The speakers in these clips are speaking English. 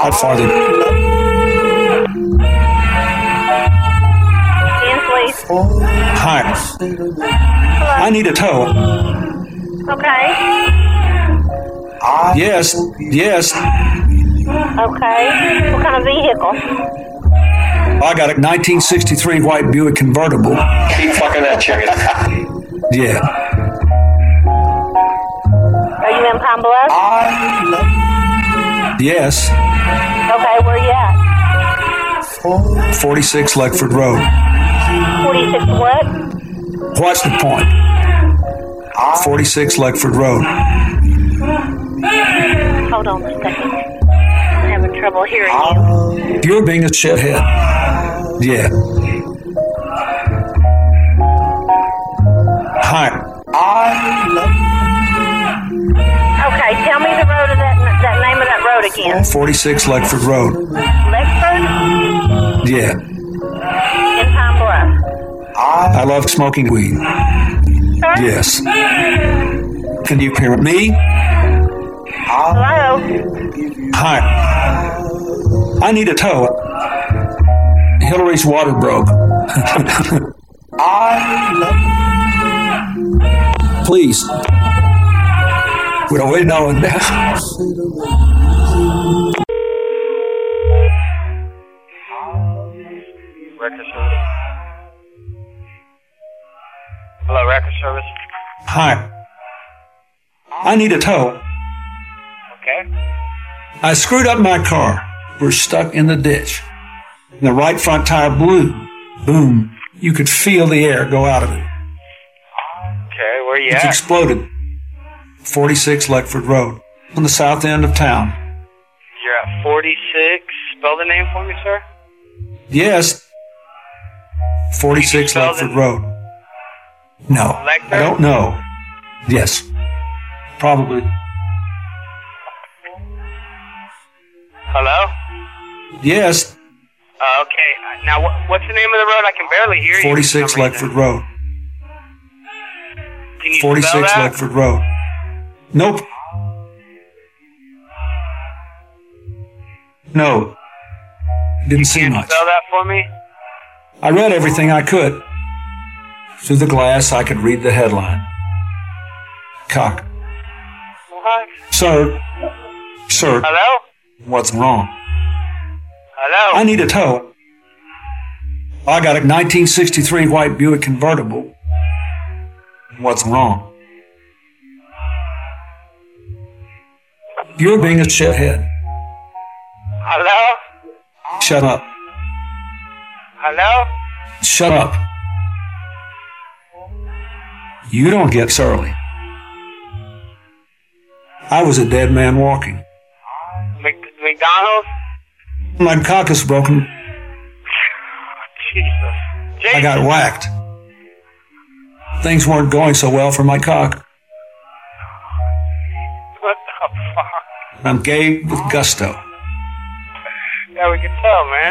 I'd farther. Ian, please. Hi. I need a tow. Okay. Yes. Okay. What kind of vehicle? I got a 1963 white Buick convertible. Keep fucking that chicken. Yeah. Are you in Pine Bluff? Yes. Okay, where are you at? 46 Leckford Road. 46 what? What's the point? 46 Leckford Road. Hold on a second. I'm having trouble hearing you. You're being a shithead. Yeah. Hi. Okay, tell me the road of that name of that road again. 46 Leckford Road. Lexford? Yeah. In Pine Bluff. I love smoking weed. Sir? Yes. Can you hear me? Hello? Hi. I need a tow. Hillary's water broke. Please. We don't wait now and now. Record service. Hello, record service. Hi. I need a tow. Okay. I screwed up my car. We're stuck in the ditch. The right front tire blew. Boom. You could feel the air go out of it. Okay, where you It's at? exploded. 46 Leckford Road, on the south end of town. You're at 46. Spell the name for me, sir. Yes. 46 Spell Leckford it. Road. No, Leckford? I don't know. Yes. Probably. Hello? Yes. Okay. Now, what's the name of the road? I can barely hear you. 46 for some reason. Leckford Road. Can you 46 spell that? Leckford Road. Nope. No. Didn't see Can you much. spell that for me? I read everything I could. Through the glass, I could read the headline. Cock. What? Sir. Hello? What's wrong? Hello? I need a tow. I got a 1963 white Buick convertible. What's wrong? You're being a shithead. Hello? Shut up. Hello? Shut up. You don't get surly. I was a dead man walking. McDonald's? My cock is broken. Jesus. I got whacked. Things weren't going so well for my cock. What the fuck? I'm gay with gusto. Yeah, we can tell, man.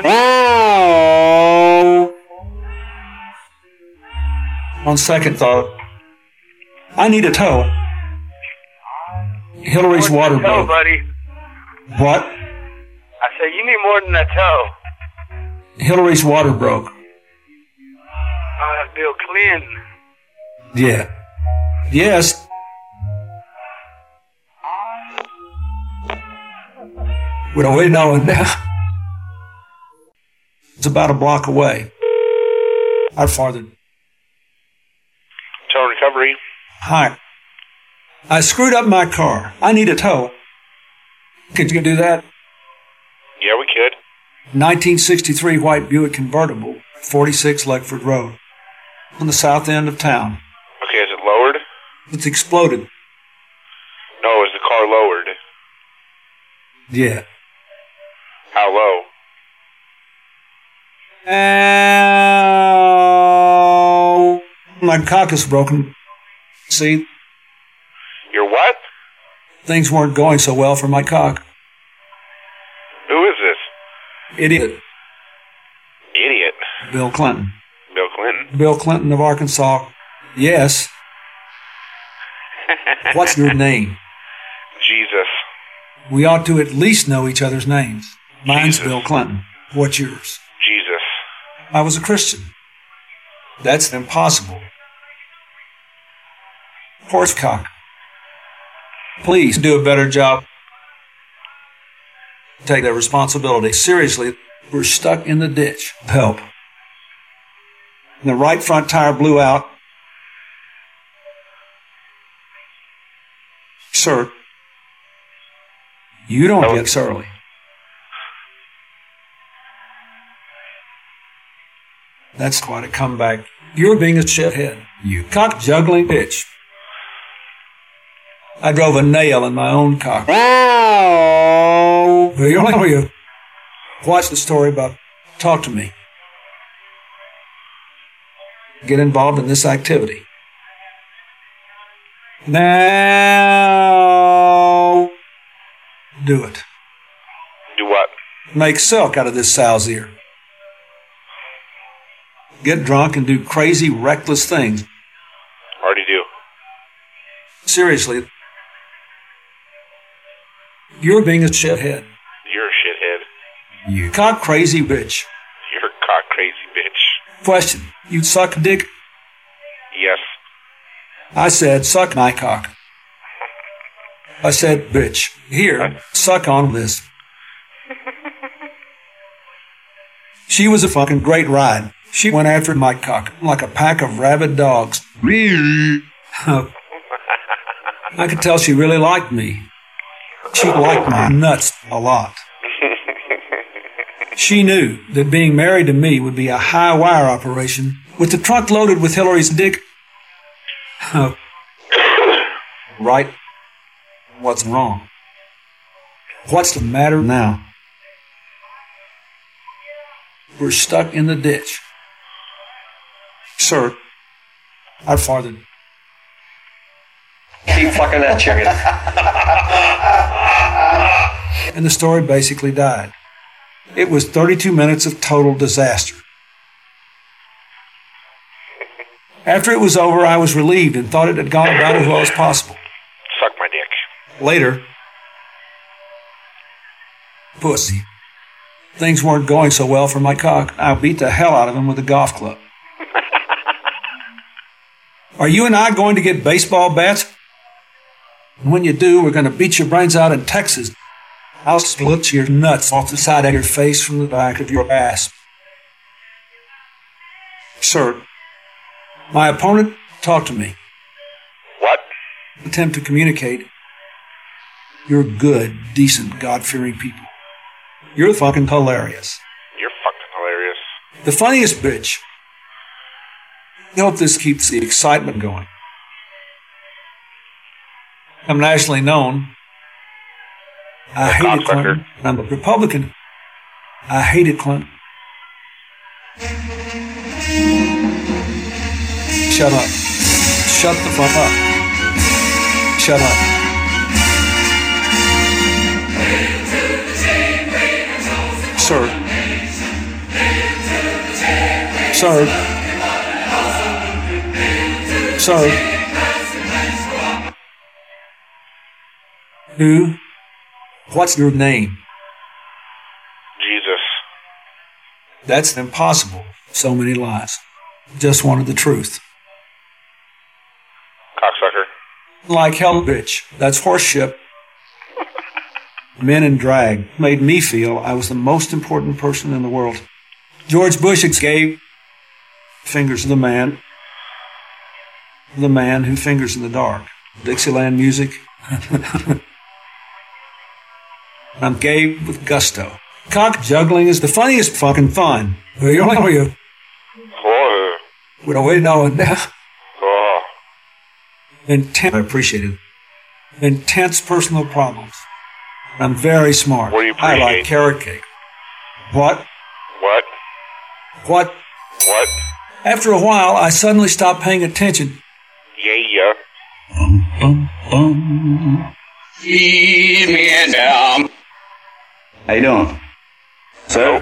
On second thought, I need a tow. Hillary's More water than a toe, broke. buddy. What? I said, you need more than a toe. Hillary's water broke. Bill Clinton. Yeah. Yes. We don't wait now and now. It's about a block away. I farthered. Tow recovery. Hi. I screwed up my car. I need a tow. Could you do that? Yeah, we could. 1963 white Buick convertible, 46 Leckford Road, on the south end of town. Okay, is it lowered? It's exploded. No, is the car lowered? Yeah. How low? Ow. My cock is broken. See, Your what? things weren't going so well for my cock. Who is this? Idiot. Idiot. Bill Clinton. Bill Clinton. Bill Clinton of Arkansas. Yes. What's your name? Jesus. We ought to at least know each other's names. Mine's Jesus. Bill Clinton. What's yours? Jesus. I was a Christian. That's impossible. Horsecock. Please do a better job. Take that responsibility seriously. We're stuck in the ditch. Help. And the right front tire blew out. Sir, you don't get this early. That's quite a comeback. You're being a shithead. You cock-juggling bitch. I drove a nail in my own cock. Well, you only you watch the story about talk to me. Get involved in this activity. Now, do it. Do what? Make silk out of this sow's ear. Get drunk and do crazy, reckless things. Already do. Seriously. You're being a shithead. You're a shithead. You cock crazy bitch. You're a cock crazy bitch. Question. You suck dick? Yes. I said suck my cock. I said bitch. Here, suck on this. She was a fucking great ride. She went after my cock like a pack of rabid dogs. I could tell she really liked me. She liked my nuts a lot. She knew that being married to me would be a high wire operation with the trunk loaded with Hillary's dick. Right? What's wrong? What's the matter now? We're stuck in the ditch. Sir, I farted. Keep fucking that chicken. And the story basically died. It was 32 minutes of total disaster. After it was over, I was relieved and thought it had gone about as well as possible. Suck my dick. Later, pussy. Things weren't going so well for my cock. I beat the hell out of him with a golf club. Are you and I going to get baseball bats? And when you do, we're going to beat your brains out in Texas. I'll split your nuts off the side of your face from the back of your ass. Sir, my opponent talked to me. What? Attempt to communicate. You're good, decent, God-fearing people. You're fucking hilarious. You're fucking hilarious. The funniest bitch. I hope this keeps the excitement going. I'm nationally known. I hated Clinton. I'm a Republican. I hated Clinton. Shut up. Shut the fuck up. Shut up. Sir. Sir. Sir. Who? What's your name? Jesus. That's impossible. So many lies. Just wanted the truth. Cocksucker. Like hell, bitch. That's horseshit. Men in drag made me feel I was the most important person in the world. George Bush gave fingers to the man who fingers in the dark. Dixieland music. I'm gay with gusto. Cock juggling is the funniest fucking fun. You don't know you. Oh. We don't wait now and now. Oh. Intense. I appreciate it. Intense personal problems. I'm very smart. What do you I like appreciate? carrot cake. What? What? What? What? After a while, I suddenly stopped paying attention. Yeah. Feed me and down. How you doing? So?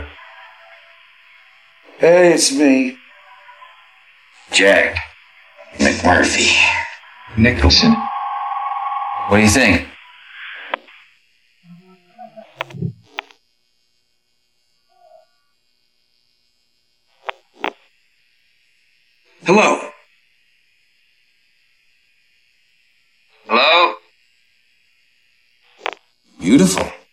Hey, it's me. Jack. McMurphy. Nicholson. What do you think? Hello. Hello? Beautiful.